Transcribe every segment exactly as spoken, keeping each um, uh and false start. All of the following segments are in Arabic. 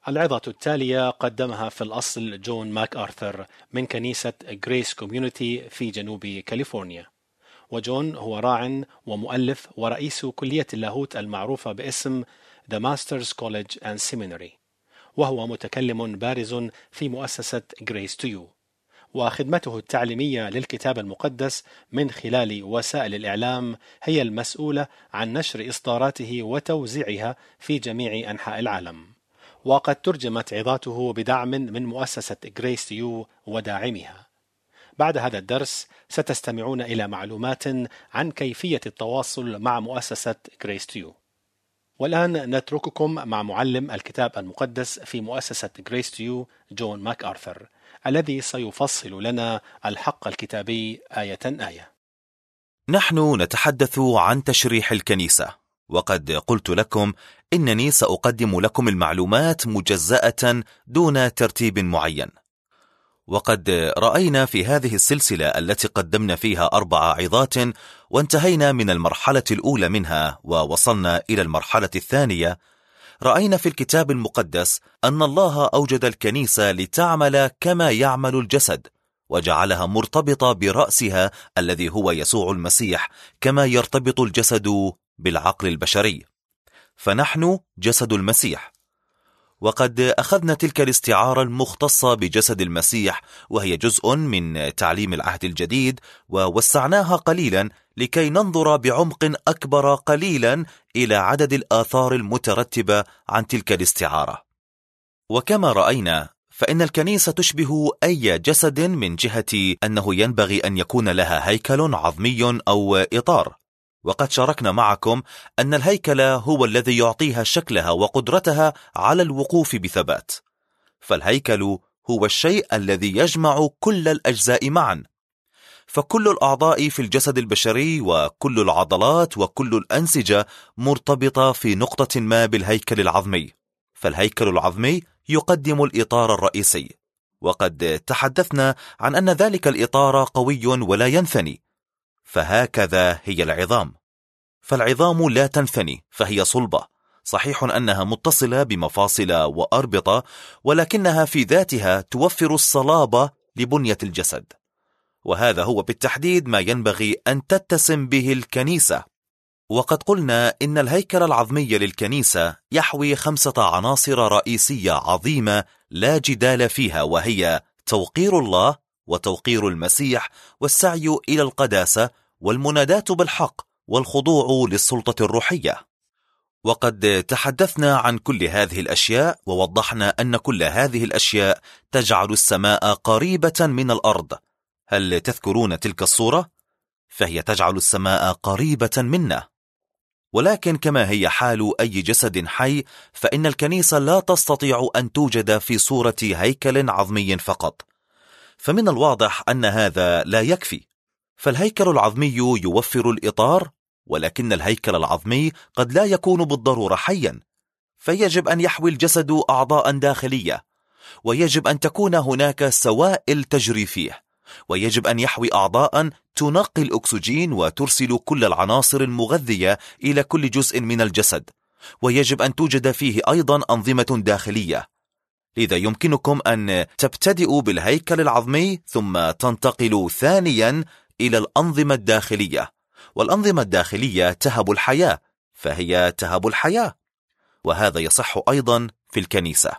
العظة التالية قدمها في الأصل جون ماك آرثر من كنيسة غريس كوميونيتي في جنوب كاليفورنيا، وجون هو راع ومؤلف ورئيس كلية اللاهوت المعروفة باسم The Masters College and Seminary، وهو متكلم بارز في مؤسسة Grace to You، وخدمته التعليمية للكتاب المقدس من خلال وسائل الإعلام هي المسؤولة عن نشر إصداراته وتوزيعها في جميع أنحاء العالم، وقد ترجمت عظاته بدعم من مؤسسة Grace to You وداعمها. بعد هذا الدرس ستستمعون إلى معلومات عن كيفية التواصل مع مؤسسة Grace to You. والآن نترككم مع معلم الكتاب المقدس في مؤسسة Grace to You جون ماك آرثر، الذي سيفصل لنا الحق الكتابي آية آية. نحن نتحدث عن تشريح الكنيسة، وقد قلت لكم إنني سأقدم لكم المعلومات مجزأة دون ترتيب معين. وقد رأينا في هذه السلسلة التي قدمنا فيها أربع عظات وانتهينا من المرحلة الأولى منها ووصلنا إلى المرحلة الثانية، رأينا في الكتاب المقدس أن الله أوجد الكنيسة لتعمل كما يعمل الجسد، وجعلها مرتبطة برأسها الذي هو يسوع المسيح، كما يرتبط الجسد بالعقل البشري، فنحن جسد المسيح. وقد أخذنا تلك الاستعارة المختصة بجسد المسيح، وهي جزء من تعليم العهد الجديد، ووسعناها قليلا لكي ننظر بعمق أكبر قليلا إلى عدد الآثار المترتبة عن تلك الاستعارة. وكما رأينا فإن الكنيسة تشبه أي جسد من جهة أنه ينبغي أن يكون لها هيكل عظمي أو إطار، وقد شاركنا معكم أن الهيكل هو الذي يعطيها شكلها وقدرتها على الوقوف بثبات، فالهيكل هو الشيء الذي يجمع كل الأجزاء معا، فكل الأعضاء في الجسد البشري وكل العضلات وكل الأنسجة مرتبطة في نقطة ما بالهيكل العظمي، فالهيكل العظمي يقدم الإطار الرئيسي، وقد تحدثنا عن أن ذلك الإطار قوي ولا ينثني، فهكذا هي العظام، فالعظام لا تنثني، فهي صلبة، صحيح أنها متصلة بمفاصل وأربطة، ولكنها في ذاتها توفر الصلابة لبنية الجسد، وهذا هو بالتحديد ما ينبغي أن تتسم به الكنيسة. وقد قلنا إن الهيكل العظمي للكنيسة يحوي خمسة عناصر رئيسية عظيمة لا جدال فيها، وهي توقير الله وتوقير المسيح والسعي إلى القداسة والمناداة بالحق والخضوع للسلطة الروحية. وقد تحدثنا عن كل هذه الأشياء، ووضحنا أن كل هذه الأشياء تجعل السماء قريبة من الأرض. هل تذكرون تلك الصورة؟ فهي تجعل السماء قريبة منا. ولكن كما هي حال أي جسد حي، فإن الكنيسة لا تستطيع أن توجد في صورة هيكل عظمي فقط، فمن الواضح أن هذا لا يكفي، فالهيكل العظمي يوفر الإطار، ولكن الهيكل العظمي قد لا يكون بالضرورة حيا، فيجب أن يحوي الجسد أعضاء داخلية، ويجب أن تكون هناك سوائل تجري فيه، ويجب أن يحوي أعضاء تنقي الأكسجين وترسل كل العناصر المغذية إلى كل جزء من الجسد، ويجب أن توجد فيه أيضا أنظمة داخلية. لذا يمكنكم أن تبتدئوا بالهيكل العظمي ثم تنتقلوا ثانيا إلى الأنظمة الداخلية، والأنظمة الداخلية تهب الحياة، فهي تهب الحياة، وهذا يصح أيضا في الكنيسة،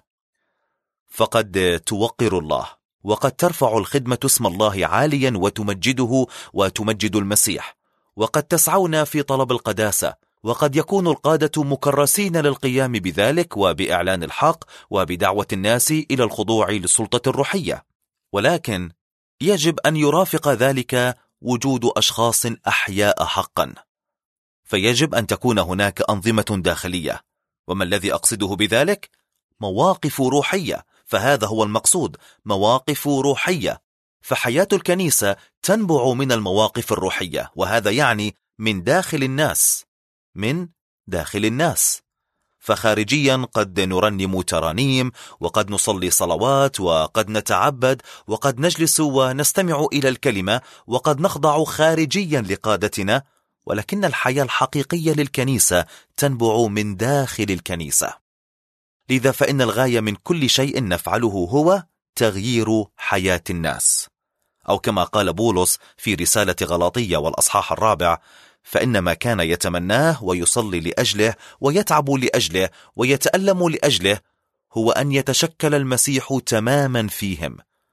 فقد توقر الله، وقد ترفع الخدمة اسم الله عاليا وتمجده وتمجد المسيح، وقد تسعون في طلب القداسة، وقد يكون القادة مكرسين للقيام بذلك وبإعلان الحق وبدعوة الناس إلى الخضوع للسلطة الروحية، ولكن يجب أن يرافق ذلك وجود أشخاص أحياء حقا، فيجب أن تكون هناك أنظمة داخلية. وما الذي أقصده بذلك؟ مواقف روحية، فهذا هو المقصود، مواقف روحية، فحياة الكنيسة تنبع من المواقف الروحية، وهذا يعني من داخل الناس، من داخل الناس. فخارجيا قد نرنم ترانيم، وقد نصلي صلوات، وقد نتعبد، وقد نجلس ونستمع إلى الكلمة، وقد نخضع خارجيا لقادتنا، ولكن الحياة الحقيقية للكنيسة تنبع من داخل الكنيسة. لذا فإن الغاية من كل شيء نفعله هو تغيير حياة الناس، أو كما قال بولس في رسالة غلاطية والأصحاح الرابع: فإن ما كان يتمناه ويصلي لأجله ويتعب لأجله ويتألم لأجله هو أن يتشكل المسيح تماما فيهم.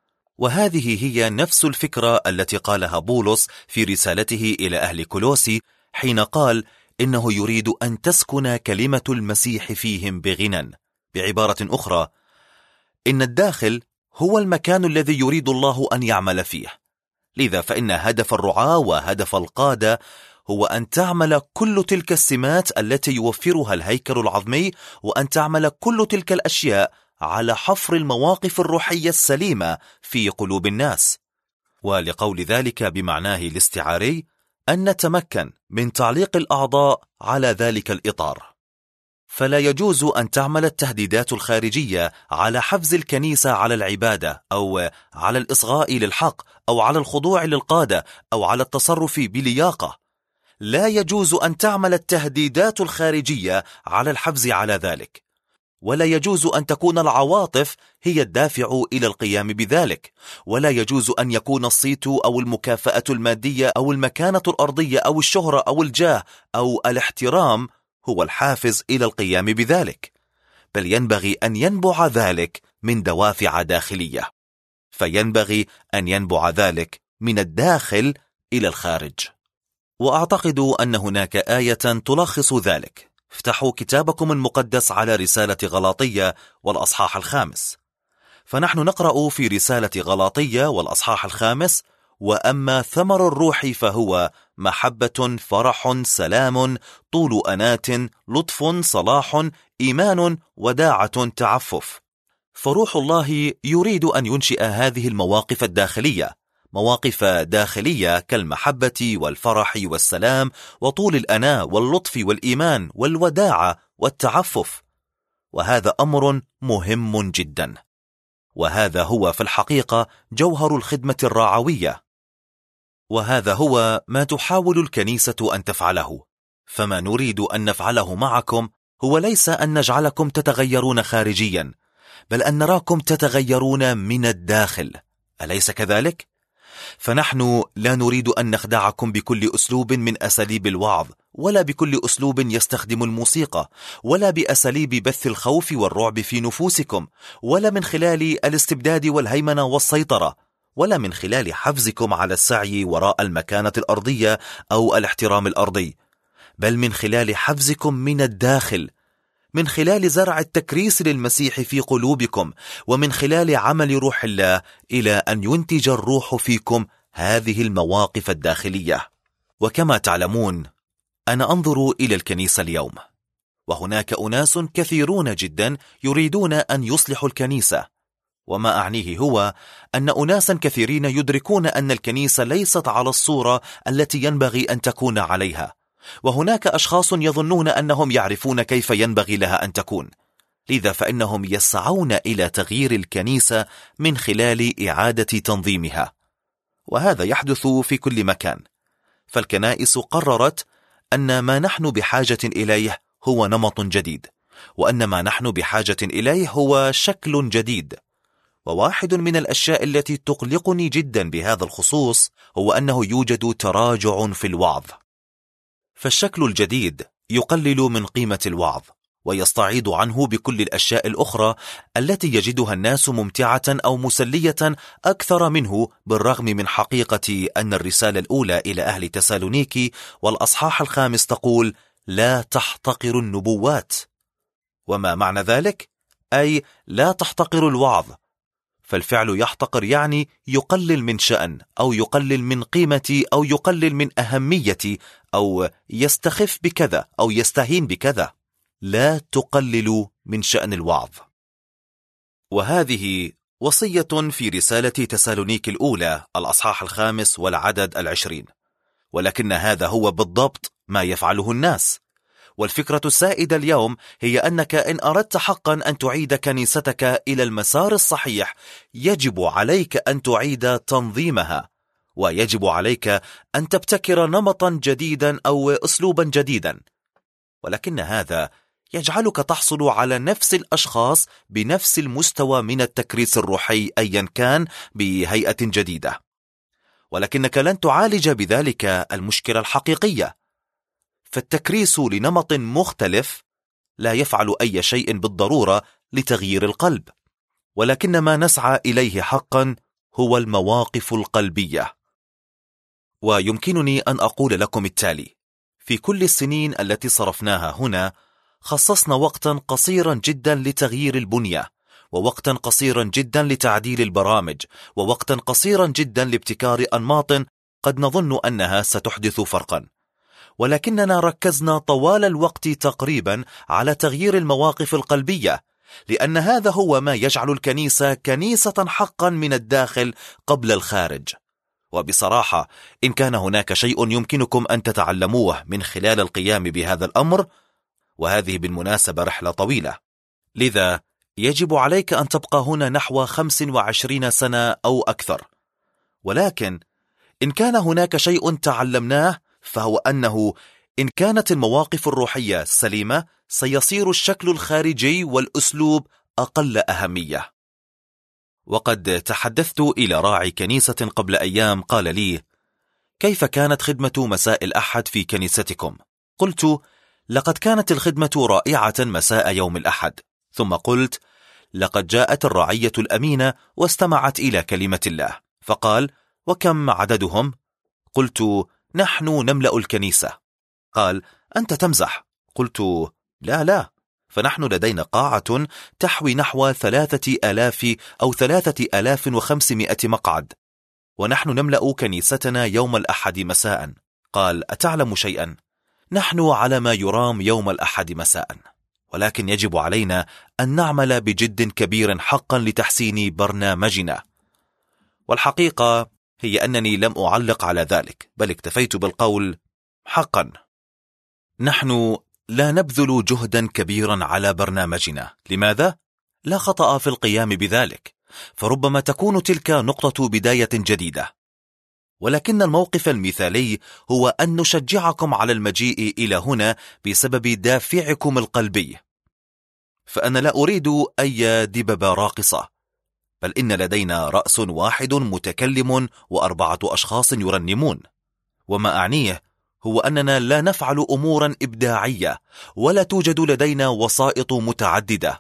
وهذه هي نفس الفكرة التي قالها بولس في رسالته إلى أهل كولوسي حين قال إنه يريد أن تسكن كلمة المسيح فيهم بغنى. بعبارة أخرى، إن الداخل هو المكان الذي يريد الله أن يعمل فيه. لذا فإن هدف الرعاة وهدف القادة هو أن تعمل كل تلك السمات التي يوفرها الهيكل العظمي، وأن تعمل كل تلك الأشياء على حفر المواقف الروحية السليمة في قلوب الناس. ولقول ذلك بمعناه الاستعاري أن نتمكن من تعليق الأعضاء على ذلك الإطار. فلا يجوز أن تعمل التهديدات الخارجية على حفز الكنيسة على العبادة، أو على الإصغاء للحق، أو على الخضوع للقادة، أو على التصرف بلياقة. لا يجوز أن تعمل التهديدات الخارجية على الحفز على ذلك، ولا يجوز أن تكون العواطف هي الدافع إلى القيام بذلك، ولا يجوز أن يكون الصيت أو المكافأة المادية أو المكانة الأرضية أو الشهرة أو الجاه أو الاحترام هو الحافز إلى القيام بذلك، بل ينبغي أن ينبع ذلك من دوافع داخلية. فينبغي أن ينبع ذلك من الداخل إلى الخارج. وأعتقد أن هناك آية تلخص ذلك. افتحوا كتابكم المقدس على رسالة غلاطية والأصحاح الخامس، فنحن نقرأ في رسالة غلاطية والأصحاح الخامس: وأما ثمر الروح فهو محبة، فرح، سلام، طول أنات، لطف، صلاح، إيمان، وداعة، تعفف. فروح الله يريد أن ينشئ هذه المواقف الداخلية، مواقف داخلية كالمحبة والفرح والسلام وطول الأناة واللطف والإيمان والوداعة والتعفف. وهذا أمر مهم جدا، وهذا هو في الحقيقة جوهر الخدمة الرعوية، وهذا هو ما تحاول الكنيسة أن تفعله. فما نريد أن نفعله معكم هو ليس أن نجعلكم تتغيرون خارجيا، بل أن نراكم تتغيرون من الداخل، أليس كذلك؟ فنحن لا نريد أن نخدعكم بكل أسلوب من أساليب الوعظ، ولا بكل أسلوب يستخدم الموسيقى، ولا بأساليب بث الخوف والرعب في نفوسكم، ولا من خلال الاستبداد والهيمنة والسيطرة، ولا من خلال حفزكم على السعي وراء المكانة الأرضية أو الاحترام الأرضي، بل من خلال حفزكم من الداخل، من خلال زرع التكريس للمسيح في قلوبكم، ومن خلال عمل روح الله إلى أن ينتج الروح فيكم هذه المواقف الداخلية. وكما تعلمون، أنا أنظر إلى الكنيسة اليوم، وهناك أناس كثيرون جدا يريدون أن يصلحوا الكنيسة. وما أعنيه هو أن أناسا كثيرين يدركون أن الكنيسة ليست على الصورة التي ينبغي أن تكون عليها، وهناك أشخاص يظنون أنهم يعرفون كيف ينبغي لها أن تكون. لذا فإنهم يسعون إلى تغيير الكنيسة من خلال إعادة تنظيمها، وهذا يحدث في كل مكان. فالكنائس قررت أن ما نحن بحاجة إليه هو نمط جديد، وأن ما نحن بحاجة إليه هو شكل جديد. وواحد من الأشياء التي تقلقني جدا بهذا الخصوص هو أنه يوجد تراجع في الوعظ. فالشكل الجديد يقلل من قيمة الوعظ، ويستعيض عنه بكل الأشياء الأخرى التي يجدها الناس ممتعة أو مسلية أكثر منه، بالرغم من حقيقة أن الرسالة الأولى إلى أهل تسالونيكي والأصحاح الخامس تقول: لا تحتقر النبوات. وما معنى ذلك؟ أي لا تحتقر الوعظ. فالفعل يحتقر يعني يقلل من شأن، أو يقلل من قيمتي، أو يقلل من أهميتي، أو يستخف بكذا، أو يستهين بكذا. لا تقللوا من شأن الوعظ. وهذه وصية في رسالة تسالونيك الأولى الأصحاح الخامس والعدد العشرين، ولكن هذا هو بالضبط ما يفعله الناس. والفكرة السائدة اليوم هي أنك إن أردت حقا أن تعيد كنيستك إلى المسار الصحيح، يجب عليك أن تعيد تنظيمها، ويجب عليك أن تبتكر نمطا جديدا أو أسلوبا جديدا. ولكن هذا يجعلك تحصل على نفس الأشخاص بنفس المستوى من التكريس الروحي أيا كان بهيئة جديدة، ولكنك لن تعالج بذلك المشكلة الحقيقية. فالتكريس لنمط مختلف لا يفعل أي شيء بالضرورة لتغيير القلب، ولكن ما نسعى إليه حقا هو المواقف القلبية. ويمكنني أن أقول لكم التالي: في كل السنين التي صرفناها هنا خصصنا وقتا قصيرا جدا لتغيير البنية، ووقتا قصيرا جدا لتعديل البرامج، ووقتا قصيرا جدا لابتكار أنماط قد نظن أنها ستحدث فرقا، ولكننا ركزنا طوال الوقت تقريبا على تغيير المواقف القلبية، لأن هذا هو ما يجعل الكنيسة كنيسة حقا من الداخل قبل الخارج. وبصراحة إن كان هناك شيء يمكنكم أن تتعلموه من خلال القيام بهذا الأمر، وهذه بالمناسبة رحلة طويلة، لذا يجب عليك أن تبقى هنا نحو خمس وعشرين سنة أو أكثر، ولكن إن كان هناك شيء تعلمناه فهو أنه إن كانت المواقف الروحية سليمة سيصير الشكل الخارجي والأسلوب أقل أهمية. وقد تحدثت إلى راعي كنيسة قبل أيام قال لي: كيف كانت خدمة مساء الأحد في كنيستكم؟ قلت: لقد كانت الخدمة رائعة مساء يوم الأحد. ثم قلت: لقد جاءت الرعية الأمينة واستمعت إلى كلمة الله. فقال: وكم عددهم؟ قلت: نحن نملأ الكنيسة. قال: أنت تمزح. قلت: لا لا، فنحن لدينا قاعة تحوي نحو ثلاثة آلاف أو ثلاثة آلاف وخمسمائة مقعد، ونحن نملأ كنيستنا يوم الأحد مساء. قال: أتعلم شيئا؟ نحن على ما يرام يوم الأحد مساء، ولكن يجب علينا أن نعمل بجد كبير حقا لتحسين برنامجنا. والحقيقة هي أنني لم أعلق على ذلك، بل اكتفيت بالقول: حقا نحن لا نبذل جهدا كبيرا على برنامجنا. لماذا؟ لا خطأ في القيام بذلك، فربما تكون تلك نقطة بداية جديدة، ولكن الموقف المثالي هو أن نشجعكم على المجيء إلى هنا بسبب دافعكم القلبي. فأنا لا أريد أي دببة راقصة، بل إن لدينا رأس واحد متكلم وأربعة أشخاص يرنمون. وما أعنيه هو أننا لا نفعل أمورا إبداعية، ولا توجد لدينا وسائط متعددة.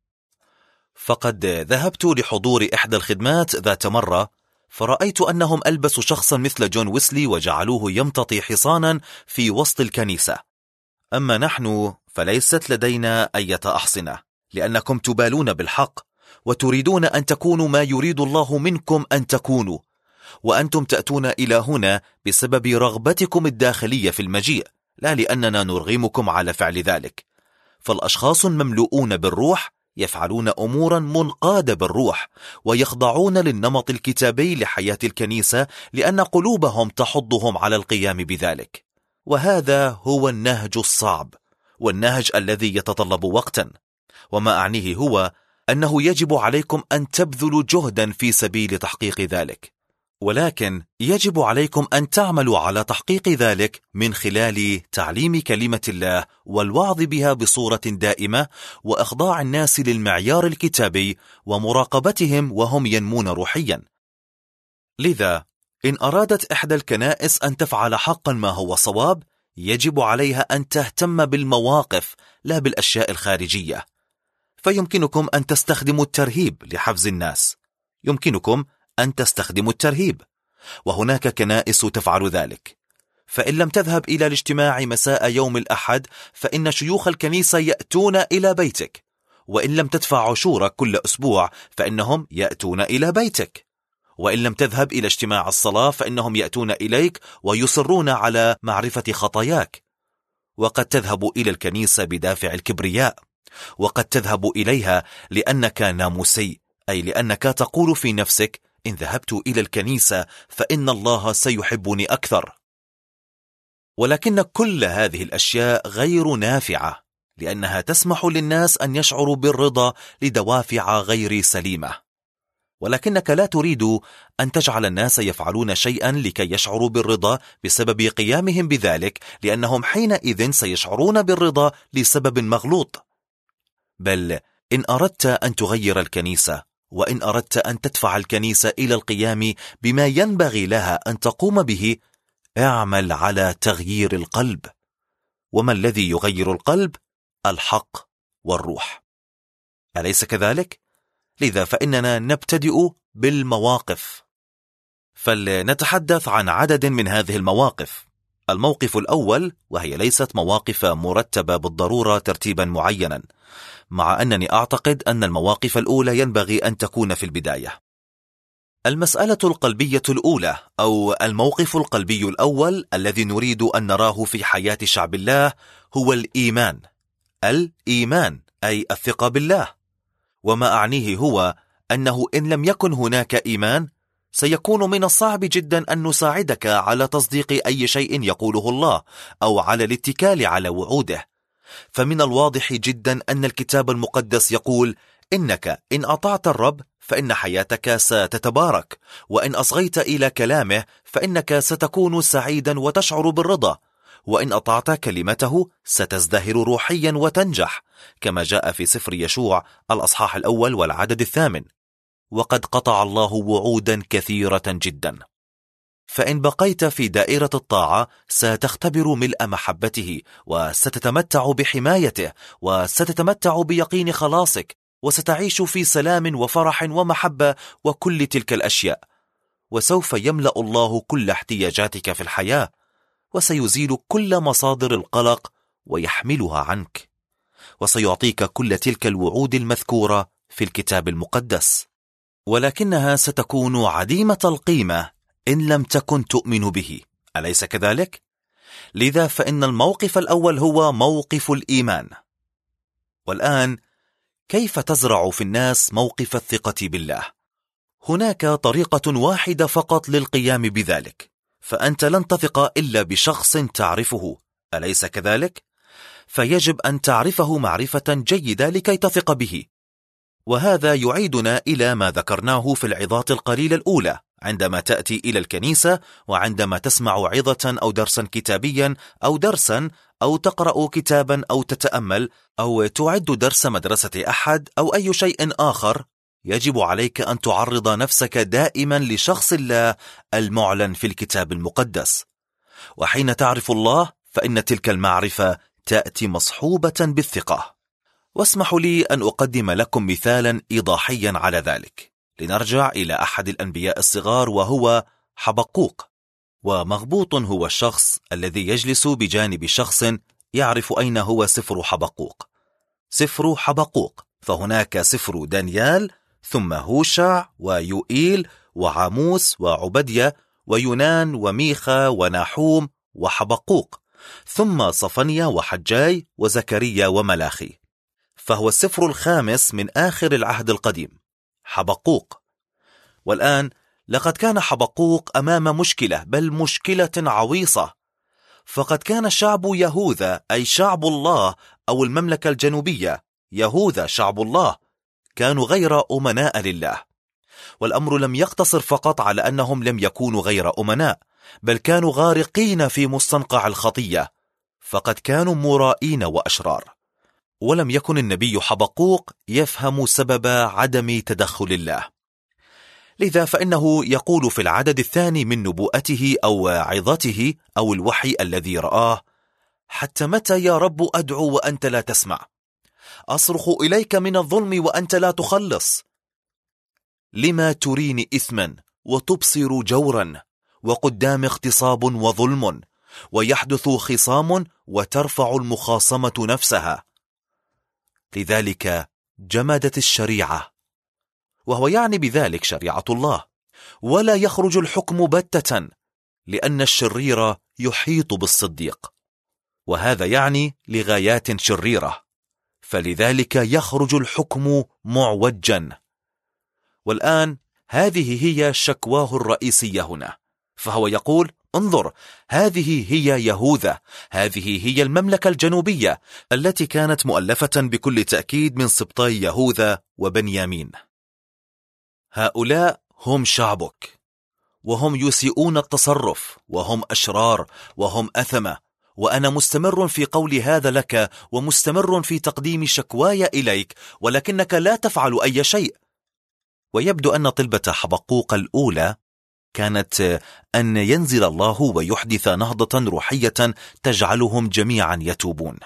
فقد ذهبت لحضور إحدى الخدمات ذات مرة، فرأيت أنهم ألبسوا شخصا مثل جون ويسلي وجعلوه يمتطي حصانا في وسط الكنيسة. أما نحن فليست لدينا أي أحصنة، لأنكم تبالون بالحق وتريدون أن تكونوا ما يريد الله منكم أن تكونوا، وأنتم تأتون إلى هنا بسبب رغبتكم الداخلية في المجيء، لا لأننا نرغمكم على فعل ذلك. فالأشخاص مملوءون بالروح يفعلون أمورا منقادة بالروح، ويخضعون للنمط الكتابي لحياة الكنيسة لأن قلوبهم تحضهم على القيام بذلك. وهذا هو النهج الصعب، والنهج الذي يتطلب وقتا. وما أعنيه هو أنه يجب عليكم أن تبذلوا جهدا في سبيل تحقيق ذلك، ولكن يجب عليكم أن تعملوا على تحقيق ذلك من خلال تعليم كلمة الله والوعظ بها بصورة دائمة، وإخضاع الناس للمعيار الكتابي ومراقبتهم وهم ينمون روحيا. لذا إن أرادت إحدى الكنائس أن تفعل حقا ما هو صواب، يجب عليها أن تهتم بالمواقف لا بالأشياء الخارجية. فيمكنكم أن تستخدموا الترهيب لحفز الناس، يمكنكم أن تستخدموا الترهيب، وهناك كنائس تفعل ذلك. فإن لم تذهب إلى الاجتماع مساء يوم الأحد فإن شيوخ الكنيسة يأتون إلى بيتك، وإن لم تدفع عشورك كل أسبوع فإنهم يأتون إلى بيتك، وإن لم تذهب إلى اجتماع الصلاة فإنهم يأتون إليك ويصرون على معرفة خطاياك. وقد تذهب إلى الكنيسة بدافع الكبرياء، وقد تذهب إليها لأنك ناموسي، أي لأنك تقول في نفسك: إن ذهبت إلى الكنيسة فإن الله سيحبني أكثر. ولكن كل هذه الأشياء غير نافعة، لأنها تسمح للناس أن يشعروا بالرضا لدوافع غير سليمة. ولكنك لا تريد أن تجعل الناس يفعلون شيئا لكي يشعروا بالرضا بسبب قيامهم بذلك، لأنهم حينئذ سيشعرون بالرضا لسبب مغلوط. بل إن أردت أن تغير الكنيسة، وإن أردت أن تدفع الكنيسة إلى القيام بما ينبغي لها أن تقوم به، اعمل على تغيير القلب. وما الذي يغير القلب؟ الحق والروح، أليس كذلك؟ لذا فإننا نبتدئ بالمواقف، فلنتحدث عن عدد من هذه المواقف. الموقف الأول، وهي ليست مواقف مرتبة بالضرورة ترتيبا معينا، مع أنني أعتقد أن المواقف الأولى ينبغي أن تكون في البداية. المسألة القلبية الأولى أو الموقف القلبي الأول الذي نريد أن نراه في حياة شعب الله هو الإيمان. الإيمان أي الثقة بالله. وما أعنيه هو أنه إن لم يكن هناك إيمان سيكون من الصعب جدا أن نساعدك على تصديق أي شيء يقوله الله أو على الاتكال على وعوده. فمن الواضح جدا أن الكتاب المقدس يقول إنك إن أطعت الرب فإن حياتك ستتبارك، وإن أصغيت إلى كلامه فإنك ستكون سعيدا وتشعر بالرضا، وإن أطعت كلمته ستزدهر روحيا وتنجح، كما جاء في سفر يشوع الأصحاح الأول والعدد الثامن. وقد قطع الله وعودا كثيرة جدا. فإن بقيت في دائرة الطاعة ستختبر ملء محبته، وستتمتع بحمايته، وستتمتع بيقين خلاصك، وستعيش في سلام وفرح ومحبة وكل تلك الأشياء. وسوف يملأ الله كل احتياجاتك في الحياة، وسيزيل كل مصادر القلق ويحملها عنك، وسيعطيك كل تلك الوعود المذكورة في الكتاب المقدس، ولكنها ستكون عديمة القيمة إن لم تكن تؤمن به، أليس كذلك؟ لذا فإن الموقف الأول هو موقف الإيمان. والآن كيف تزرع في الناس موقف الثقة بالله؟ هناك طريقة واحدة فقط للقيام بذلك، فأنت لن تثق إلا بشخص تعرفه، أليس كذلك؟ فيجب أن تعرفه معرفة جيدة لكي تثق به. وهذا يعيدنا إلى ما ذكرناه في العظات القليلة الأولى، عندما تأتي إلى الكنيسة، وعندما تسمع عظة أو درسا كتابيا أو درسا أو تقرأ كتابا أو تتأمل أو تعد درس مدرسة أحد أو أي شيء آخر، يجب عليك أن تعرض نفسك دائما لشخص الله المعلن في الكتاب المقدس. وحين تعرف الله فإن تلك المعرفة تأتي مصحوبة بالثقة. واسمحوا لي أن أقدم لكم مثالا إيضاحيا على ذلك. لنرجع إلى أحد الأنبياء الصغار وهو حبقوق. ومغبوط هو الشخص الذي يجلس بجانب شخص يعرف أين هو سفر حبقوق. سفر حبقوق، فهناك سفر دانيال، ثم هوشع ويوئيل وعاموس وعبدية ويونان وميخا وناحوم وحبقوق، ثم صفنيا وحجاي وزكريا وملاخي. فهو السفر الخامس من آخر العهد القديم، حبقوق. والآن لقد كان حبقوق أمام مشكلة، بل مشكلة عويصة. فقد كان شعب يهوذا أي شعب الله أو المملكة الجنوبية، يهوذا شعب الله، كانوا غير أمناء لله. والأمر لم يقتصر فقط على أنهم لم يكونوا غير أمناء، بل كانوا غارقين في مستنقع الخطية، فقد كانوا مرائين وأشرار. ولم يكن النبي حبقوق يفهم سبب عدم تدخل الله. لذا فإنه يقول في العدد الثاني من نبوءته أو عظته أو الوحي الذي رآه: حتى متى يا رب أدعو وأنت لا تسمع؟ أصرخ إليك من الظلم وأنت لا تخلص. لما تريني إثما وتبصر جورا، وقدام اغتصاب وظلم، ويحدث خصام وترفع المخاصمة نفسها. لذلك جمدت الشريعة، وهو يعني بذلك شريعة الله، ولا يخرج الحكم بتة، لأن الشرير يحيط بالصديق، وهذا يعني لغايات شريرة، فلذلك يخرج الحكم معوجا. والآن هذه هي شكواه الرئيسية هنا، فهو يقول: انظر، هذه هي يهوذا، هذه هي المملكة الجنوبية التي كانت مؤلفة بكل تأكيد من سبطي يهوذا وبنيامين. هؤلاء هم شعبك، وهم يسيئون التصرف، وهم أشرار، وهم أثمة، وأنا مستمر في قول هذا لك، ومستمر في تقديم شكواي إليك، ولكنك لا تفعل أي شيء. ويبدو أن طلبة حبقوق الأولى كانت أن ينزل الله ويحدث نهضة روحية تجعلهم جميعا يتوبون،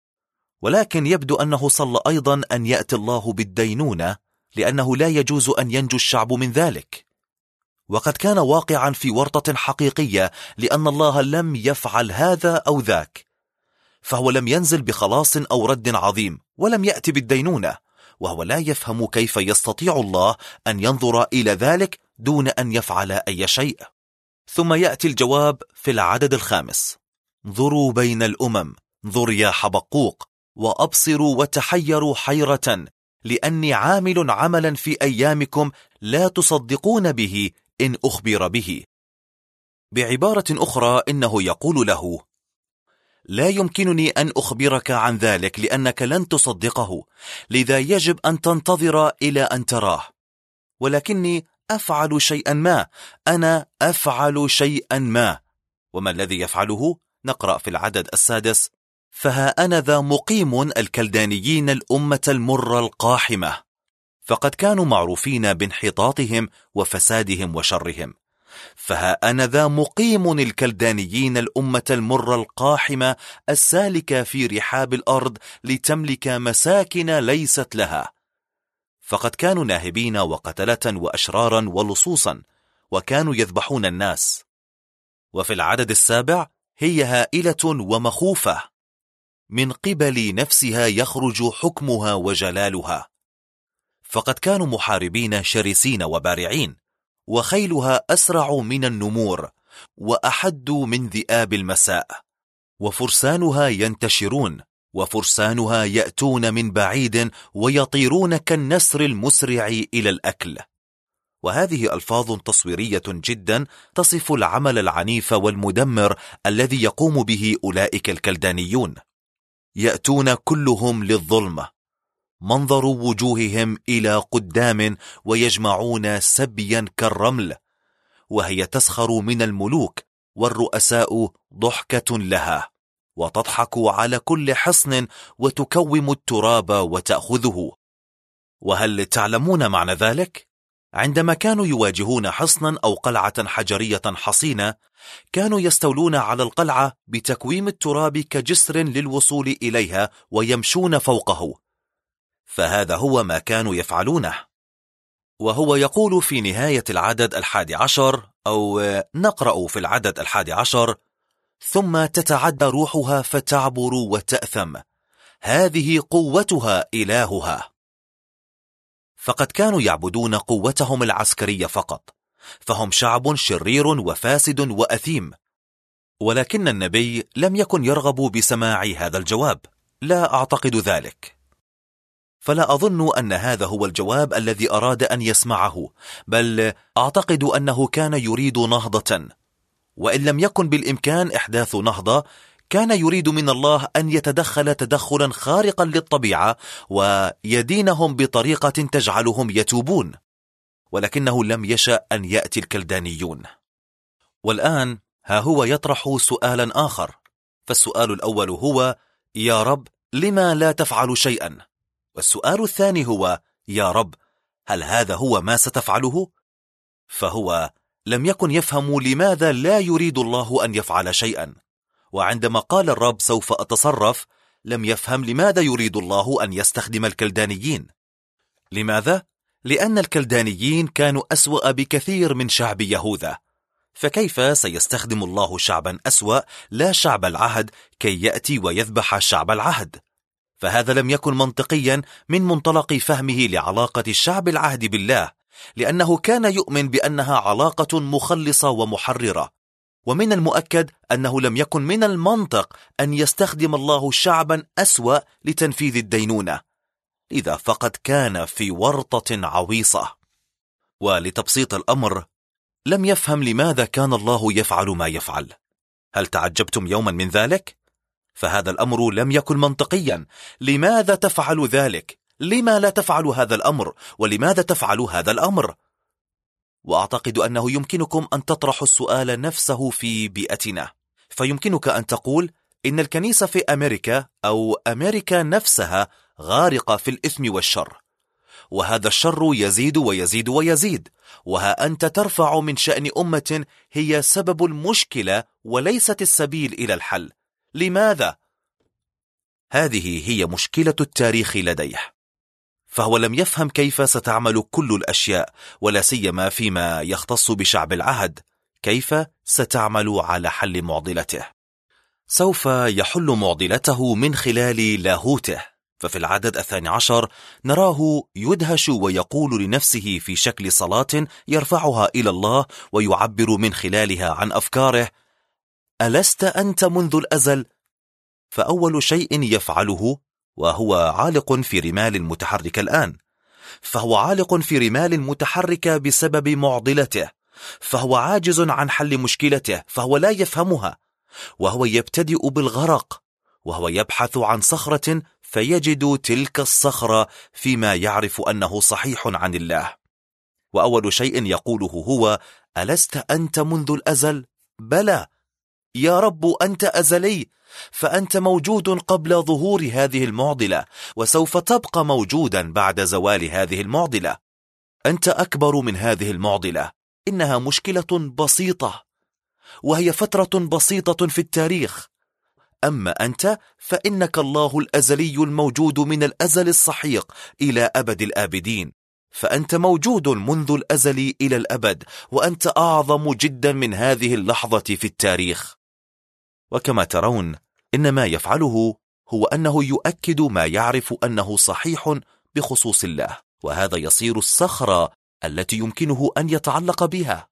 ولكن يبدو أنه صلى أيضا أن يأتي الله بالدينونة، لأنه لا يجوز أن ينجو الشعب من ذلك، وقد كان واقعا في ورطة حقيقية، لأن الله لم يفعل هذا أو ذاك، فهو لم ينزل بخلاص أو رد عظيم، ولم يأتي بالدينونة، وهو لا يفهم كيف يستطيع الله أن ينظر إلى ذلك دون أن يفعل أي شيء. ثم يأتي الجواب في العدد الخامس: انظروا بين الأمم، انظر يا حبقوق، وأبصروا وتحيروا حيرة، لأني عامل عملا في أيامكم لا تصدقون به إن أخبر به. بعبارة أخرى إنه يقول له: لا يمكنني أن أخبرك عن ذلك لأنك لن تصدقه، لذا يجب أن تنتظر إلى أن تراه، ولكني أفعل شيئا ما، أنا أفعل شيئا ما. وما الذي يفعله؟ نقرأ في العدد السادس: فها أنا ذا مقيم الكلدانيين الأمة المرة القاحمة، فقد كانوا معروفين بانحطاطهم وفسادهم وشرهم. فها أنا ذا مقيم الكلدانيين الأمة المرة القاحمة السالكة في رحاب الأرض لتملك مساكن ليست لها، فقد كانوا ناهبين وقتلة وأشرارا ولصوصا، وكانوا يذبحون الناس. وفي العدد السابع: هي هائلة ومخوفة، من قبل نفسها يخرج حكمها وجلالها، فقد كانوا محاربين شرسين وبارعين، وخيلها أسرع من النمور، وأحد من ذئاب المساء، وفرسانها ينتشرون، وفرسانها يأتون من بعيد، ويطيرون كالنسر المسرع إلى الأكل. وهذه ألفاظ تصويرية جدا تصف العمل العنيف والمدمر الذي يقوم به أولئك الكلدانيون. يأتون كلهم للظلم، منظر وجوههم إلى قدام، ويجمعون سبيا كالرمل، وهي تسخر من الملوك، والرؤساء ضحكة لها، وتضحك على كل حصن، وتكوم التراب وتأخذه. وهل تعلمون معنى ذلك؟ عندما كانوا يواجهون حصنا أو قلعة حجرية حصينة، كانوا يستولون على القلعة بتكويم التراب كجسر للوصول إليها، ويمشون فوقه. فهذا هو ما كانوا يفعلونه. وهو يقول في نهاية العدد الحادي عشر، أو نقرأ في العدد الحادي عشر: ثم تتعدى روحها فتعبر وتأثم، هذه قوتها إلهها. فقد كانوا يعبدون قوتهم العسكرية فقط، فهم شعب شرير وفاسد وأثيم. ولكن النبي لم يكن يرغب بسماع هذا الجواب، لا أعتقد ذلك، فلا أظن أن هذا هو الجواب الذي أراد أن يسمعه، بل أعتقد أنه كان يريد نهضة، وإن لم يكن بالإمكان إحداث نهضة، كان يريد من الله أن يتدخل تدخلا خارقا للطبيعة، ويدينهم بطريقة تجعلهم يتوبون، ولكنه لم يشأ أن يأتي الكلدانيون. والآن ها هو يطرح سؤالا آخر، فالسؤال الأول هو: يا رب، لما لا تفعل شيئا؟ والسؤال الثاني هو: يا رب، هل هذا هو ما ستفعله؟ فهو لم يكن يفهم لماذا لا يريد الله أن يفعل شيئا، وعندما قال الرب سوف أتصرف، لم يفهم لماذا يريد الله أن يستخدم الكلدانيين. لماذا؟ لأن الكلدانيين كانوا أسوأ بكثير من شعب يهوذا، فكيف سيستخدم الله شعبا أسوأ لا شعب العهد كي يأتي ويذبح شعب العهد؟ فهذا لم يكن منطقيا من منطلق فهمه لعلاقة الشعب العهد بالله، لأنه كان يؤمن بأنها علاقة مخلصة ومحررة، ومن المؤكد أنه لم يكن من المنطق أن يستخدم الله شعبا أسوأ لتنفيذ الدينونة، إذا فقد كان في ورطة عويصة. ولتبسيط الأمر، لم يفهم لماذا كان الله يفعل ما يفعل. هل تعجبتم يوما من ذلك؟ فهذا الأمر لم يكن منطقيا. لماذا تفعل ذلك؟ لما لا تفعل هذا الأمر؟ ولماذا تفعل هذا الأمر؟ وأعتقد أنه يمكنكم أن تطرحوا السؤال نفسه في بيئتنا، فيمكنك أن تقول إن الكنيسة في أمريكا أو أمريكا نفسها غارقة في الإثم والشر، وهذا الشر يزيد ويزيد ويزيد، وها أنت ترفع من شأن أمة هي سبب المشكلة وليست السبيل إلى الحل. لماذا؟ هذه هي مشكلة التاريخ لديه، فهو لم يفهم كيف ستعمل كل الأشياء، ولا سيما فيما يختص بشعب العهد، كيف ستعمل على حل معضلته. سوف يحل معضلته من خلال لاهوته، ففي العدد الثاني عشر نراه يدهش ويقول لنفسه في شكل صلاة يرفعها إلى الله ويعبر من خلالها عن أفكاره: ألست أنت منذ الأزل؟ فأول شيء يفعله وهو عالق في رمال متحركة الآن، فهو عالق في رمال متحركة بسبب معضلته، فهو عاجز عن حل مشكلته، فهو لا يفهمها، وهو يبتدئ بالغرق، وهو يبحث عن صخرة فيجد تلك الصخرة فيما يعرف أنه صحيح عن الله. وأول شيء يقوله هو: ألست أنت منذ الأزل؟ بلى يا رب، أنت أزلي، فأنت موجود قبل ظهور هذه المعضلة، وسوف تبقى موجودا بعد زوال هذه المعضلة. أنت أكبر من هذه المعضلة، إنها مشكلة بسيطة، وهي فترة بسيطة في التاريخ. أما أنت فإنك الله الأزلي الموجود من الأزل السحيق إلى أبد الآبدين، فأنت موجود منذ الأزل إلى الأبد، وأنت أعظم جدا من هذه اللحظة في التاريخ. وكما ترون إن ما يفعله هو أنه يؤكد ما يعرف أنه صحيح بخصوص الله، وهذا يصير الصخرة التي يمكنه أن يتعلق بها.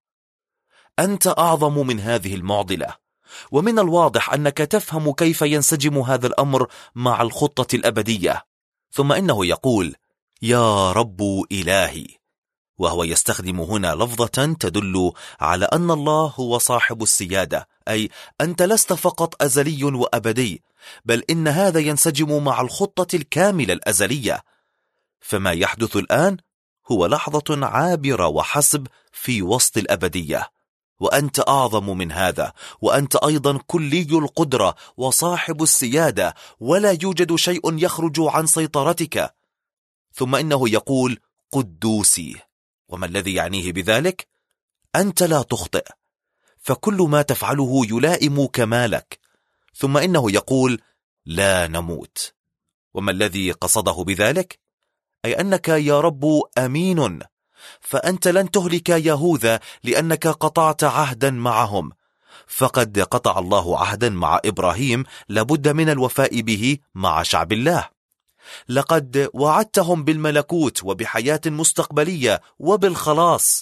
أنت أعظم من هذه المعضلة، ومن الواضح أنك تفهم كيف ينسجم هذا الأمر مع الخطة الأبدية. ثم إنه يقول: يا رب إلهي، وهو يستخدم هنا لفظة تدل على أن الله هو صاحب السيادة، أي أنت لست فقط أزلي وأبدي، بل إن هذا ينسجم مع الخطة الكاملة الأزلية. فما يحدث الآن هو لحظة عابرة وحسب في وسط الأبدية، وأنت أعظم من هذا، وأنت أيضا كلي القدرة وصاحب السيادة، ولا يوجد شيء يخرج عن سيطرتك. ثم إنه يقول: قدوسي. وما الذي يعنيه بذلك؟ أنت لا تخطئ، فكل ما تفعله يلائم كمالك. ثم إنه يقول: لا نموت. وما الذي قصده بذلك؟ أي أنك يا رب أمين، فأنت لن تهلك يهوذا لأنك قطعت عهدا معهم، فقد قطع الله عهدا مع إبراهيم لابد من الوفاء به مع شعب الله. لقد وعدتهم بالملكوت وبحياة مستقبلية وبالخلاص.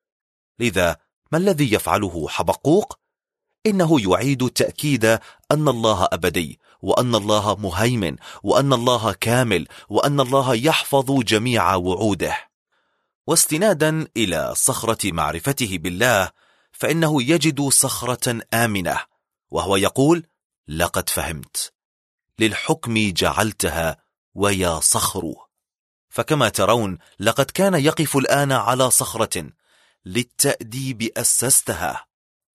لذا ما الذي يفعله حبقوق؟ إنه يعيد تأكيد أن الله أبدي، وأن الله مهيمن، وأن الله كامل، وأن الله يحفظ جميع وعوده. واستنادا إلى صخرة معرفته بالله، فإنه يجد صخرة آمنة، وهو يقول: لقد فهمت، للحكم جعلتها ويا صخر. فكما ترون لقد كان يقف الآن على صخرة، للتأديب أسستها.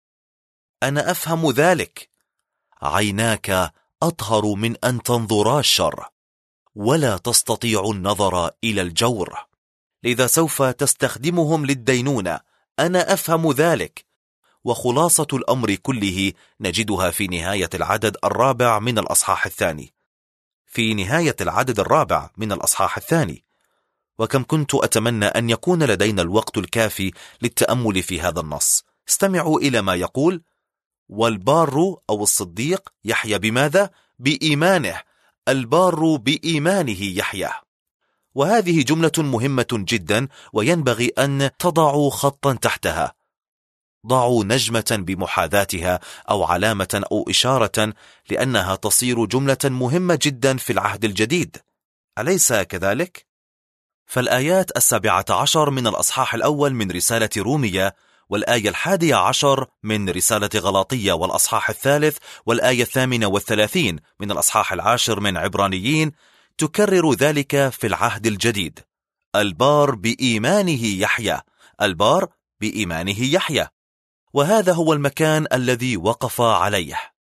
أنا أفهم ذلك. عيناك أطهر من أن تنظرا الشر، ولا تستطيع النظر إلى الجور، لذا سوف تستخدمهم للدينونة. أنا أفهم ذلك. وخلاصة الأمر كله نجدها في نهاية العدد الرابع من الأصحاح الثاني. في نهاية العدد الرابع من الأصحاح الثاني. وكم كنت أتمنى أن يكون لدينا الوقت الكافي للتأمل في هذا النص. استمعوا إلى ما يقول: والبار أو الصديق يحيى بماذا؟ بإيمانه. البار بإيمانه يحيى. وهذه جملة مهمة جدا، وينبغي أن تضعوا خطا تحتها. ضعوا نجمة بمحاذاتها أو علامة أو إشارة، لأنها تصير جملة مهمة جدا في العهد الجديد، أليس كذلك؟ فالآيات السابعة عشر من الأصحاح الأول من رسالة رومية، والآية الحادية عشر من رسالة غلاطية، والأصحاح الثالث والآية الثامنة والثلاثين من الأصحاح العاشر من عبرانيين تكرر ذلك في العهد الجديد. البار بإيمانه يحيى. البار بإيمانه يحيا، وهذا هو المكان الذي وقف عليه،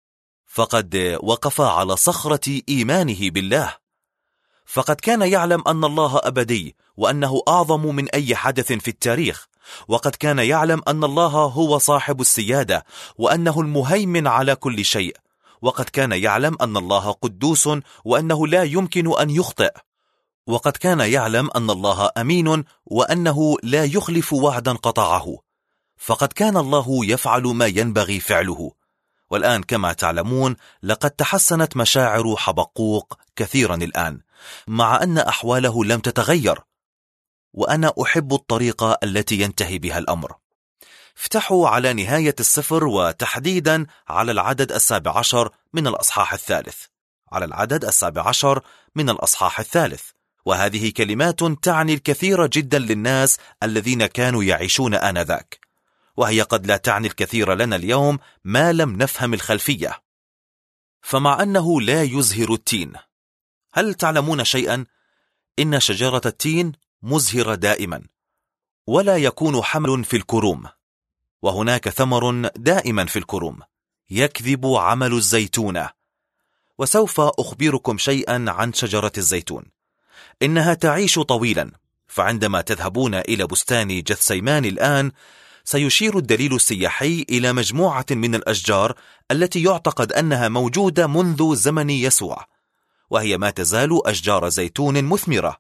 فقد وقف على صخرة إيمانه بالله. فقد كان يعلم أن الله أبدي وأنه أعظم من أي حدث في التاريخ، وقد كان يعلم أن الله هو صاحب السيادة وأنه المهيمن على كل شيء، وقد كان يعلم أن الله قدوس وأنه لا يمكن أن يخطئ، وقد كان يعلم أن الله أمين وأنه لا يخلف وعدا قطعه. فقد كان الله يفعل ما ينبغي فعله. والآن كما تعلمون لقد تحسنت مشاعر حبقوق كثيرا الآن، مع أن أحواله لم تتغير، وأنا أحب الطريقة التي ينتهي بها الأمر. افتحوا على نهاية السفر، وتحديدا على العدد السابع عشر من الأصحاح الثالث على العدد السابع عشر من الأصحاح الثالث وهذه كلمات تعني الكثير جدا للناس الذين كانوا يعيشون آنذاك، وهي قد لا تعني الكثير لنا اليوم ما لم نفهم الخلفية. فمع أنه لا يزهر التين، هل تعلمون شيئا؟ إن شجرة التين مزهرة دائما، ولا يكون حمل في الكروم، وهناك ثمر دائما في الكروم، يكذب عمل الزيتونة. وسوف أخبركم شيئا عن شجرة الزيتون. إنها تعيش طويلا، فعندما تذهبون إلى بستان جثسيمان الآن سيشير الدليل السياحي إلى مجموعة من الأشجار التي يعتقد أنها موجودة منذ زمن يسوع، وهي ما تزال أشجار زيتون مثمرة.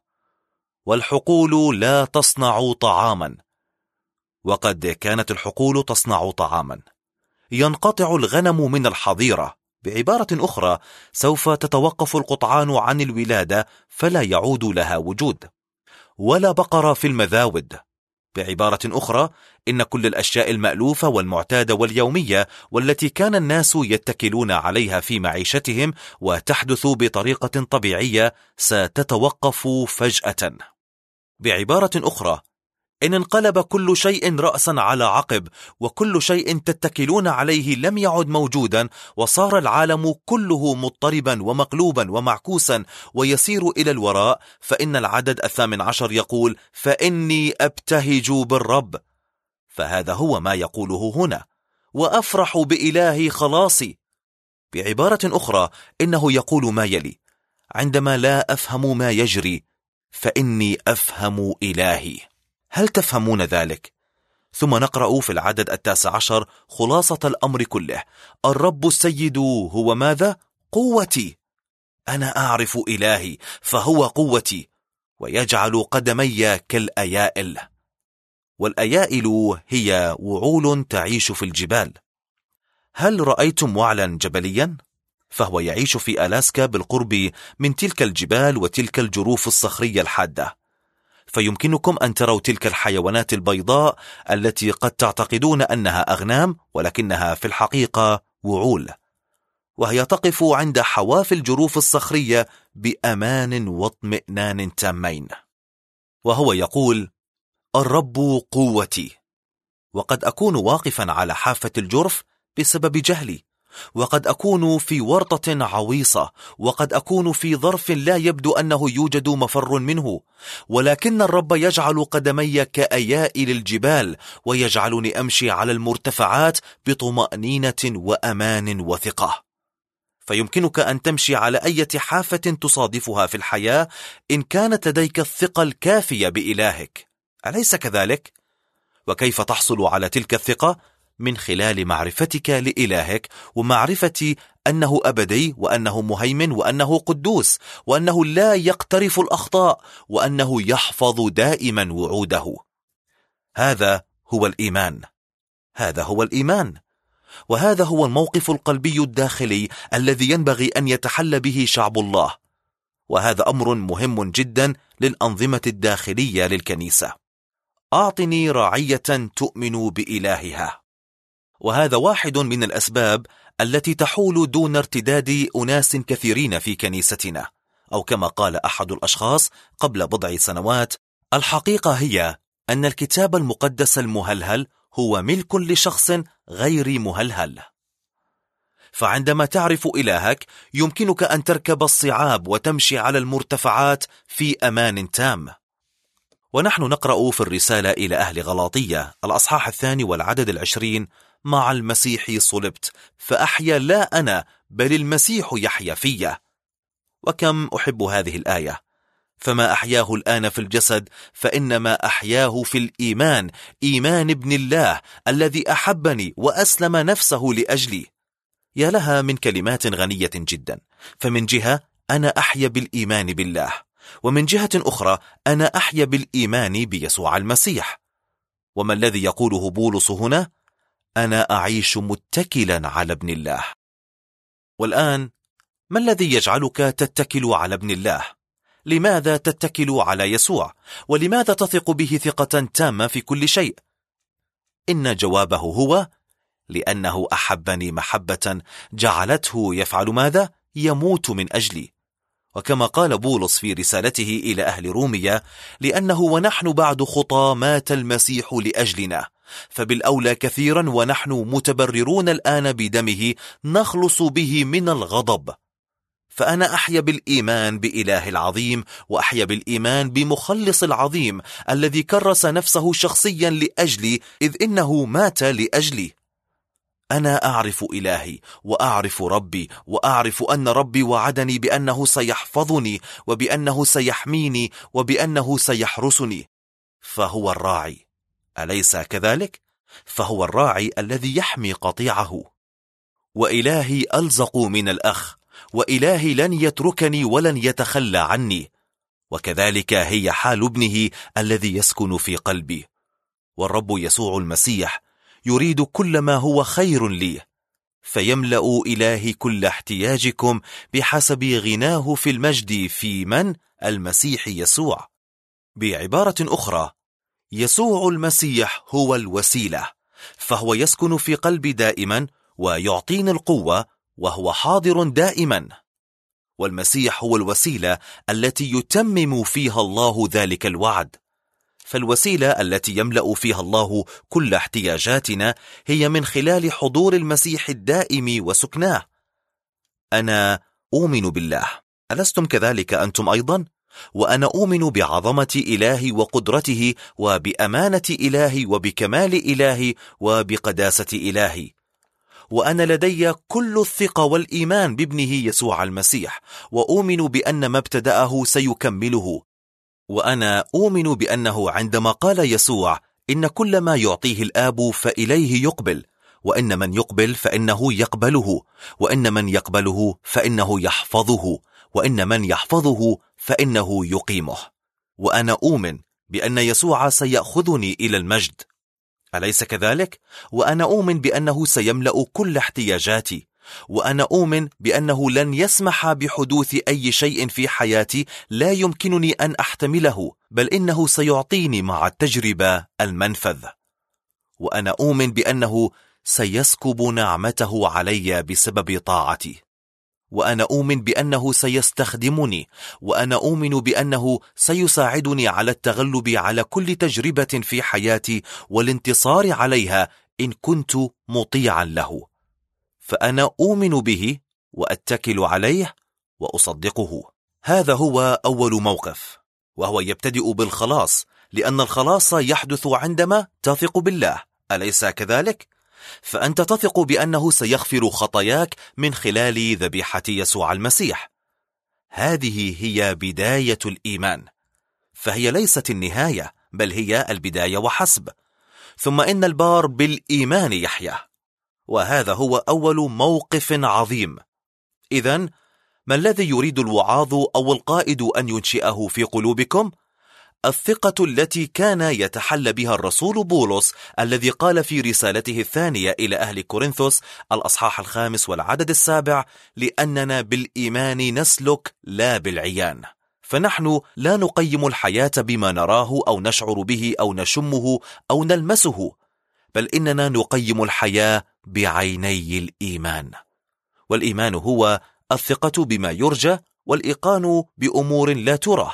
والحقول لا تصنع طعاما، وقد كانت الحقول تصنع طعاما. ينقطع الغنم من الحظيرة، بعبارة أخرى سوف تتوقف القطعان عن الولادة فلا يعود لها وجود. ولا بقر في المذاود، بعبارة أخرى إن كل الأشياء المألوفة والمعتادة واليومية والتي كان الناس يتكلون عليها في معيشتهم وتحدث بطريقة طبيعية ستتوقف فجأة. بعبارة أخرى إن انقلب كل شيء رأسا على عقب، وكل شيء تتكلون عليه لم يعد موجودا، وصار العالم كله مضطربا ومقلوبا ومعكوسا ويسير إلى الوراء، فإن العدد الثامن عشر يقول فإني أبتهج بالرب. فهذا هو ما يقوله هنا، وأفرح بإلهي خلاصي. بعبارة أخرى إنه يقول ما يلي: عندما لا أفهم ما يجري فإني أفهم إلهي. هل تفهمون ذلك؟ ثم نقرأ في العدد التاسع عشر خلاصة الأمر كله: الرب السيد هو ماذا؟ قوتي. أنا أعرف إلهي فهو قوتي، ويجعل قدمي كالأيائل. والأيائل هي وعول تعيش في الجبال. هل رأيتم وعلا جبليا؟ فهو يعيش في ألاسكا بالقرب من تلك الجبال وتلك الجروف الصخرية الحادة. فيمكنكم أن تروا تلك الحيوانات البيضاء التي قد تعتقدون أنها أغنام، ولكنها في الحقيقة وعول، وهي تقف عند حواف الجروف الصخرية بأمان واطمئنان تامين. وهو يقول: الرب قوتي. وقد أكون واقفا على حافة الجرف بسبب جهلي، وقد أكون في ورطة عويصة، وقد أكون في ظرف لا يبدو أنه يوجد مفر منه، ولكن الرب يجعل قدمي كأيائل الجبال، ويجعلني أمشي على المرتفعات بطمأنينة وأمان وثقة. فيمكنك أن تمشي على أي حافة تصادفها في الحياة إن كانت لديك الثقة الكافية بإلهك، أليس كذلك؟ وكيف تحصل على تلك الثقة؟ من خلال معرفتك لإلهك، ومعرفتي أنه أبدي، وأنه مهيمن، وأنه قدوس، وأنه لا يقترف الأخطاء، وأنه يحفظ دائما وعوده. هذا هو الإيمان. هذا هو الإيمان. وهذا هو الموقف القلبي الداخلي الذي ينبغي أن يتحلى به شعب الله. وهذا أمر مهم جدا للأنظمة الداخلية للكنيسة. أعطني راعية تؤمن بإلهها. وهذا واحد من الأسباب التي تحول دون ارتداد أناس كثيرين في كنيستنا، أو كما قال أحد الأشخاص قبل بضع سنوات: الحقيقة هي أن الكتاب المقدس المهلهل هو ملك لشخص غير مهلهل. فعندما تعرف إلهك يمكنك أن تركب الصعاب وتمشي على المرتفعات في أمان تام. ونحن نقرأ في الرسالة إلى أهل غلاطية الأصحاح الثاني والعدد العشرين: مع المسيح صلبت، فأحيا لا أنا بل المسيح يحيا في. وكم أحب هذه الآية. فما أحياه الآن في الجسد فإنما أحياه في الإيمان، إيمان ابن الله الذي أحبني وأسلم نفسه لأجلي. يا لها من كلمات غنية جدا. فمن جهة أنا أحيا بالإيمان بالله، ومن جهة أخرى أنا أحيا بالإيمان بيسوع المسيح. وما الذي يقوله بولس هنا؟ أنا أعيش متكلا على ابن الله. والآن ما الذي يجعلك تتكل على ابن الله؟ لماذا تتكل على يسوع؟ ولماذا تثق به ثقة تامة في كل شيء؟ إن جوابه هو: لأنه أحبني محبة جعلته يفعل ماذا؟ يموت من أجلي. وكما قال بولس في رسالته إلى أهل رومية: لأنه ونحن بعد خطى مات المسيح لأجلنا، فبالأولى كثيرا ونحن متبررون الآن بدمه نخلص به من الغضب. فأنا أحيا بالإيمان بإله العظيم، وأحيا بالإيمان بمخلص العظيم الذي كرس نفسه شخصيا لأجلي، إذ إنه مات لأجلي. أنا أعرف إلهي وأعرف ربي، وأعرف أن ربي وعدني بأنه سيحفظني، وبأنه سيحميني، وبأنه سيحرسني. فهو الراعي، أليس كذلك؟ فهو الراعي الذي يحمي قطيعه. وإلهي ألزق من الأخ، وإلهي لن يتركني ولن يتخلى عني. وكذلك هي حال ابنه الذي يسكن في قلبي. والرب يسوع المسيح يريد كل ما هو خير لي، فيملأ إلهي كل احتياجكم بحسب غناه في المجد في من؟ المسيح يسوع. بعبارة أخرى، يسوع المسيح هو الوسيلة، فهو يسكن في قلبي دائما ويعطيني القوة، وهو حاضر دائما. والمسيح هو الوسيلة التي يتمم فيها الله ذلك الوعد. فالوسيلة التي يملأ فيها الله كل احتياجاتنا هي من خلال حضور المسيح الدائم وسكناه. أنا أؤمن بالله، ألستم كذلك أنتم أيضا؟ وأنا أؤمن بعظمة إلهي وقدرته، وبأمانة إلهي، وبكمال إلهي، وبقداسة إلهي. وأنا لدي كل الثقة والإيمان بابنه يسوع المسيح، وأؤمن بأن ما ابتدأه سيكمله. وأنا أؤمن بأنه عندما قال يسوع: إن كل ما يعطيه الآب فإليه يقبل، وإن من يقبل فإنه يقبله، وإن من يقبله فإنه يحفظه، وإن من يحفظه فإنه يقيمه. وأنا أؤمن بأن يسوع سيأخذني إلى المجد، أليس كذلك؟ وأنا أؤمن بأنه سيملأ كل احتياجاتي، وأنا أؤمن بأنه لن يسمح بحدوث أي شيء في حياتي لا يمكنني أن أحتمله، بل إنه سيعطيني مع التجربة المنفذ. وأنا أؤمن بأنه سيسكب نعمته علي بسبب طاعتي، وأنا أؤمن بأنه سيستخدمني، وأنا أؤمن بأنه سيساعدني على التغلب على كل تجربة في حياتي والانتصار عليها إن كنت مطيعا له. فأنا أؤمن به وأتكل عليه وأصدقه. هذا هو أول موقف، وهو يبتدئ بالخلاص، لأن الخلاص يحدث عندما تثق بالله، أليس كذلك؟ فأنت تثق بأنه سيغفر خطاياك من خلال ذبيحة يسوع المسيح. هذه هي بداية الإيمان، فهي ليست النهاية، بل هي البداية وحسب. ثم إن البار بالإيمان يحيا، وهذا هو أول موقف عظيم. إذن ما الذي يريد الوعاظ أو القائد أن ينشئه في قلوبكم؟ الثقة التي كان يتحلى بها الرسول بولس، الذي قال في رسالته الثانية إلى أهل كورنثوس الأصحاح الخامس والعدد السابع: لأننا بالإيمان نسلك لا بالعيان. فنحن لا نقيم الحياة بما نراه أو نشعر به أو نشمه أو نلمسه، بل إننا نقيم الحياة بعيني الإيمان. والإيمان هو الثقة بما يرجى والإيقان بأمور لا ترى.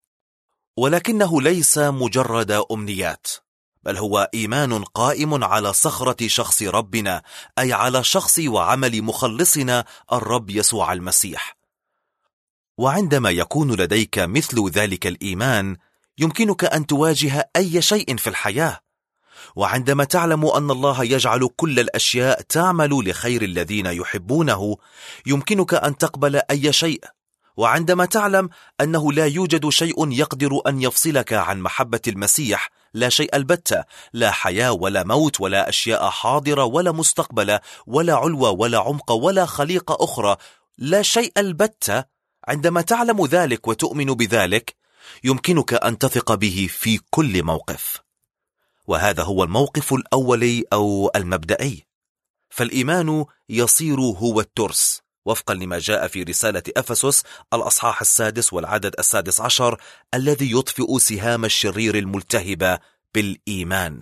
ولكنه ليس مجرد أمنيات، بل هو إيمان قائم على صخرة شخص ربنا، أي على شخص وعمل مخلصنا الرب يسوع المسيح. وعندما يكون لديك مثل ذلك الإيمان، يمكنك أن تواجه أي شيء في الحياة. وعندما تعلم أن الله يجعل كل الأشياء تعمل لخير الذين يحبونه، يمكنك أن تقبل أي شيء. وعندما تعلم أنه لا يوجد شيء يقدر أن يفصلك عن محبة المسيح، لا شيء البتة، لا حياة ولا موت ولا أشياء حاضرة ولا مستقبلة ولا علو ولا عمق ولا خليقة أخرى، لا شيء البتة، عندما تعلم ذلك وتؤمن بذلك، يمكنك أن تثق به في كل موقف. وهذا هو الموقف الأولي أو المبدئي. فالإيمان يصير هو الترس، وفقا لما جاء في رسالة أفسس الأصحاح السادس والعدد السادس عشر، الذي يطفئ سهام الشرير الملتهبة بالإيمان.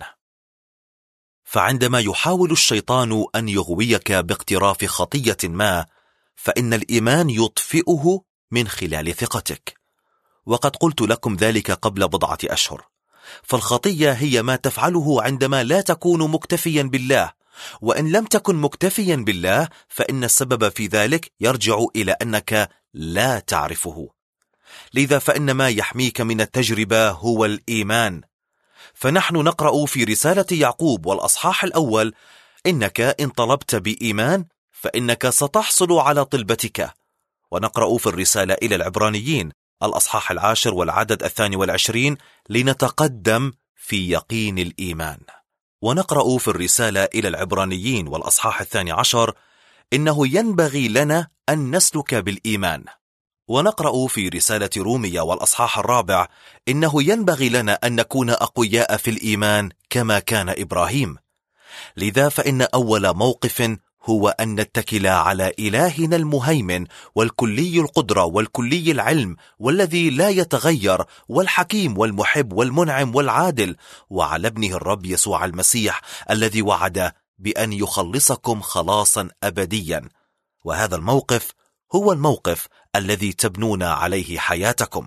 فعندما يحاول الشيطان أن يغويك باقتراف خطية ما، فإن الإيمان يطفئه من خلال ثقتك. وقد قلت لكم ذلك قبل بضعة أشهر. فالخطية هي ما تفعله عندما لا تكون مكتفيا بالله، وإن لم تكن مكتفيا بالله فإن السبب في ذلك يرجع إلى أنك لا تعرفه. لذا فإن ما يحميك من التجربة هو الإيمان. فنحن نقرأ في رسالة يعقوب والأصحاح الأول: إنك إن طلبت بإيمان فإنك ستحصل على طلبتك. ونقرأ في الرسالة إلى العبرانيين الأصحاح العاشر والعدد الثاني والعشرين: لنتقدم في يقين الإيمان. ونقرأ في الرسالة إلى العبرانيين والأصحاح الثاني عشر: إنه ينبغي لنا أن نسلك بالإيمان. ونقرأ في رسالة رومية والأصحاح الرابع: إنه ينبغي لنا أن نكون أقوياء في الإيمان كما كان إبراهيم. لذا فإن أول موقف هو أن نتكل على إلهنا المهيمن والكلي القدرة والكلي العلم والذي لا يتغير والحكيم والمحب والمنعم والعادل، وعلى ابنه الرب يسوع المسيح الذي وعد بأن يخلصكم خلاصا أبديا. وهذا الموقف هو الموقف الذي تبنون عليه حياتكم.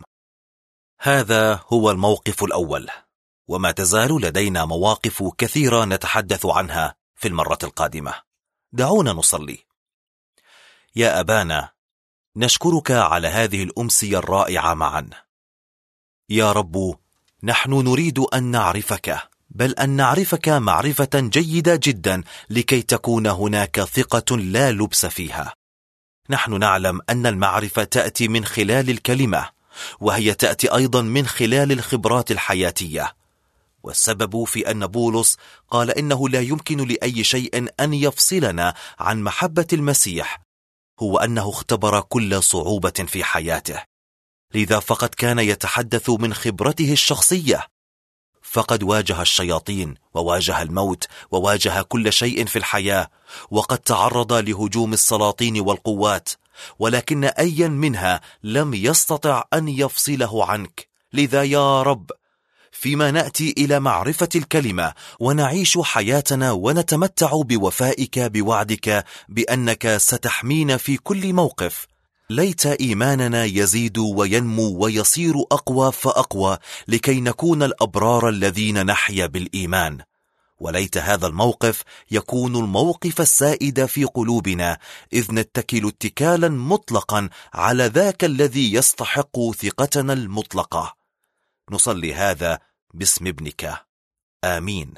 هذا هو الموقف الأول، وما تزال لدينا مواقف كثيرة نتحدث عنها في المرة القادمة. دعونا نصلي. يا أبانا، نشكرك على هذه الأمسية الرائعة معا. يا رب، نحن نريد أن نعرفك، بل أن نعرفك معرفة جيدة جدا لكي تكون هناك ثقة لا لبس فيها. نحن نعلم أن المعرفة تأتي من خلال الكلمة، وهي تأتي أيضا من خلال الخبرات الحياتية. والسبب في أن بولس قال إنه لا يمكن لأي شيء أن يفصلنا عن محبة المسيح هو أنه اختبر كل صعوبة في حياته. لذا فقد كان يتحدث من خبرته الشخصية، فقد واجه الشياطين وواجه الموت وواجه كل شيء في الحياة، وقد تعرض لهجوم السلاطين والقوات، ولكن أيا منها لم يستطع أن يفصله عنك. لذا يا رب، فيما نأتي إلى معرفة الكلمة ونعيش حياتنا ونتمتع بوفائك بوعدك بأنك ستحمينا في كل موقف، ليت إيماننا يزيد وينمو ويصير أقوى فأقوى لكي نكون الأبرار الذين نحيا بالإيمان. وليت هذا الموقف يكون الموقف السائد في قلوبنا، إذ نتكل اتكالا مطلقا على ذاك الذي يستحق ثقتنا المطلقة. نصلي هذا باسم ابنك، آمين.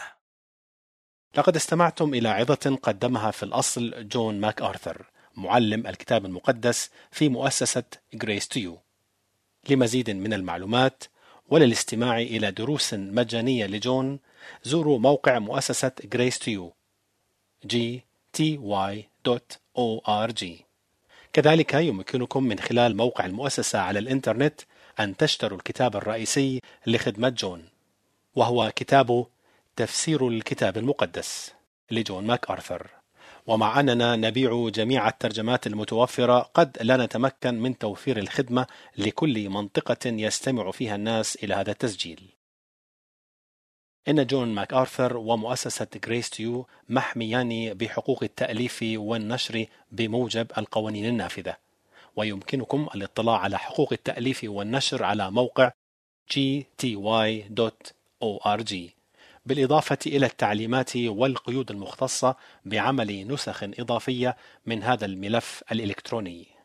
لقد استمعتم إلى عظة قدمها في الأصل جون ماك آرثر، معلم الكتاب المقدس في مؤسسة Grace to You. لمزيد من المعلومات وللاستماع إلى دروس مجانية لجون، زوروا موقع مؤسسة Grace to You جي تي واي دوت أو آر جي. كذلك يمكنكم من خلال موقع المؤسسة على الإنترنت أن تشتروا الكتاب الرئيسي لخدمة جون، وهو كتاب تفسير الكتاب المقدس لجون ماك آرثر. ومع أننا نبيع جميع الترجمات المتوفرة، قد لا نتمكن من توفير الخدمة لكل منطقة يستمع فيها الناس إلى هذا التسجيل. إن جون ماك آرثر ومؤسسة Grace to You محميان بحقوق التأليف والنشر بموجب القوانين النافذة، ويمكنكم الاطلاع على حقوق التأليف والنشر على موقع جي تي واي دوت أو آر جي، بالإضافة إلى التعليمات والقيود المختصة بعمل نسخ إضافية من هذا الملف الإلكتروني.